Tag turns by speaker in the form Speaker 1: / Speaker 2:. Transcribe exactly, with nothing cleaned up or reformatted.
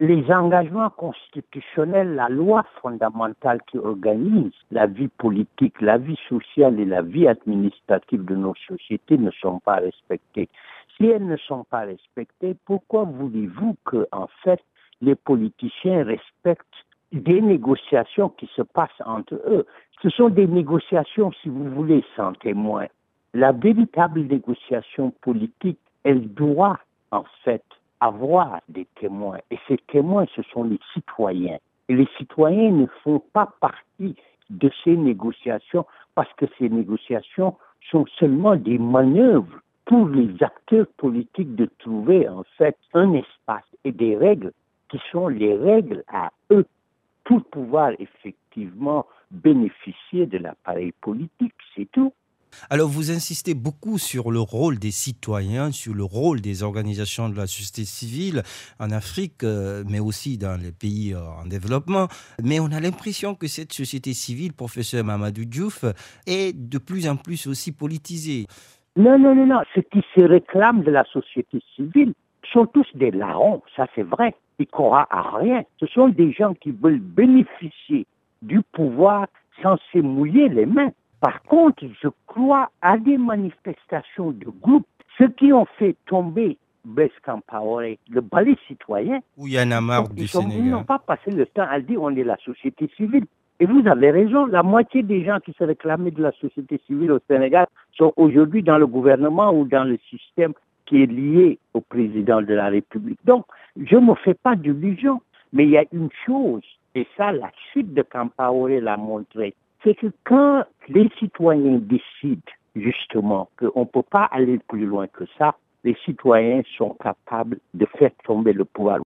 Speaker 1: les engagements constitutionnels, la loi fondamentale qui organise la vie politique, la vie sociale et la vie administrative de nos sociétés ne sont pas respectées. Si elles ne sont pas respectées, pourquoi voulez-vous que, en fait, les politiciens respectent des négociations qui se passent entre eux? Ce sont des négociations, si vous voulez, sans témoins. La véritable négociation politique, elle doit, en fait, avoir des témoins. Et ces témoins, ce sont les citoyens. Et les citoyens ne font pas partie de ces négociations parce que ces négociations sont seulement des manœuvres pour les acteurs politiques de trouver, en fait, un espace et des règles qui sont les règles à eux pour pouvoir effectivement bénéficier de l'appareil politique, c'est tout.
Speaker 2: Alors, vous insistez beaucoup sur le rôle des citoyens, sur le rôle des organisations de la société civile en Afrique, euh, mais aussi dans les pays euh, en développement. Mais on a l'impression que cette société civile, professeur Mamadou Diouf, est de plus en plus aussi politisée.
Speaker 1: Non, non, non, non. Ceux qui se réclament de la société civile sont tous des larrons, ça c'est vrai. Ils ne croient à rien. Ce sont des gens qui veulent bénéficier du pouvoir sans se mouiller les mains. Par contre, je crois à des manifestations de groupe. Ceux qui ont fait tomber Blaise Compaoré, le balai citoyen,
Speaker 2: Où il y en a marre
Speaker 1: ils
Speaker 2: du
Speaker 1: sont- ils n'ont
Speaker 2: Sénégal.
Speaker 1: pas passé le temps à dire on est la société civile. Et vous avez raison, la moitié des gens qui se réclamaient de la société civile au Sénégal sont aujourd'hui dans le gouvernement ou dans le système qui est lié au président de la République. Donc, je ne me fais pas d'illusions. Mais il y a une chose, et ça, la chute de Compaoré l'a montré, c'est que quand les citoyens décident justement qu'on ne peut pas aller plus loin que ça, les citoyens sont capables de faire tomber le pouvoir.